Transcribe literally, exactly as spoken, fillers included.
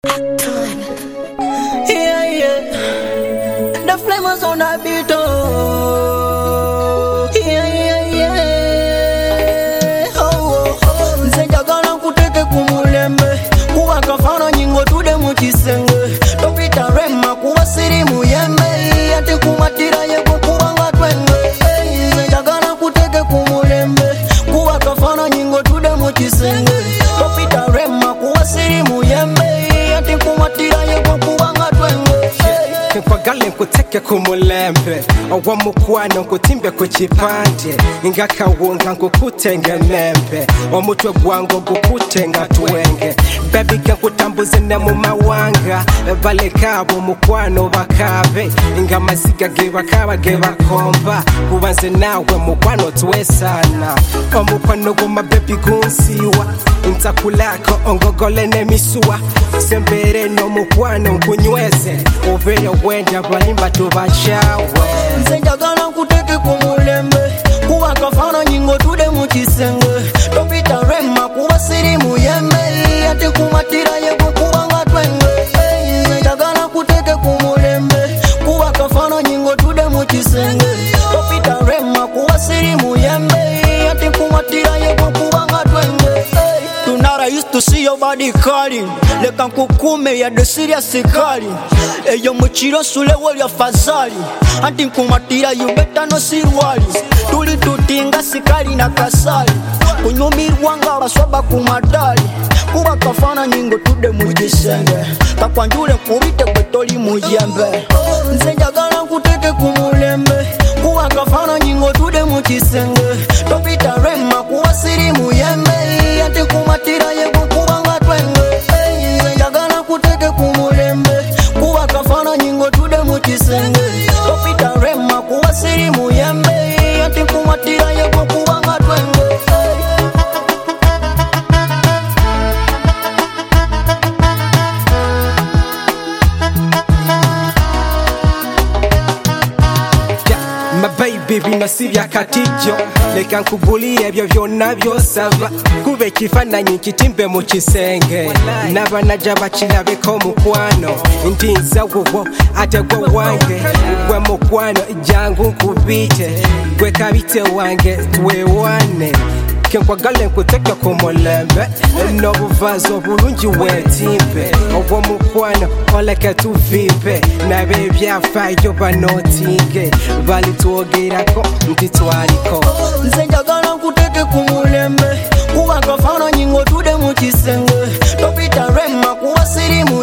Yeah, yeah. The flame was on that beat, oh. Yeah, yeah, yeah. Oh, oh. Nzejagala nkuteke kumulembe kuwa kafano nyingo tude muchisenge topita rema kuwa siri muyembe ati kumatira yeko kuwanga twenge. Nzejagala nkuteke kumulembe kuwa kafano nyingo tude muchisenge topita rema kuwa siri muyembe ati kumatira yeko kuwanga twenge. Nkwagale nkuteke kumulembe owa mukwano nkutimbe kuchipande ngakawunga nkukutenge nembe omutwe gwango gukutenga twenge baby kankutambuze ne mu mawanga balekabo mukwano bakabe ngamasiga ge bakaba ge bakomba kubanze nawe mukwano twesana omukwano goma baby gunsiwa ntakulako ongogole nemisuwa sembere no mukwano nkunyweze oveyo wenda balimba tubachawe. Nzejagala nkuteke kumulembe kuwa kafano nyingo tude muchisenge topita rema kuwa siri muyembe ati kumatira yeko kuwanga twenge. Nzejagala nkuteke kumulembe kuwa kafano nyingo tude muchisenge topita rema kuwa siri muyembe ati kumatira yeko kuwanga twenge. Tonight I used to see your body calling leka nkukume ya the serious calling. Eyo muchiro sule wali afazali anti nkumatira you better no sirwali tuli tutinga sikali na kasali kunyumirwanga baswaba kumadali kuba kafana nyingo tude mujisenge kakwanjule nkubite kwetoli mujembe. Nzejagala nkuteke kumulembe kuba kafana nyingo tude mujisenge topita rema kuwa siri muyembe ati kumatira yeko kuwanga twenge. Nzejagala nkuteke kumulembe kuwa kafana nyingo tude muchisenge topita rema kuwa siri muyembe ati kumatira yeko kuwanga twenge. My baby bino sibya katijo leka nkubulie ebyo byonna byosava kube kifananyi kitimbe mu kisenge nabanaja bakirabeko mukwano ntinza gwo ate gwo wange gwe mukwano jangu nkubite gwe kabite wange twewane kenkwagale nkuteke kumulembe n'obuvazo bulungi wetimpe obwo mukwano oleke tuvipe nabe byafaayo banotinge balitwogerako nti twaliko. Nzejagala nkuteke kumulembe kuba kafano nyingo tude muchisenge topita rema kuwa siri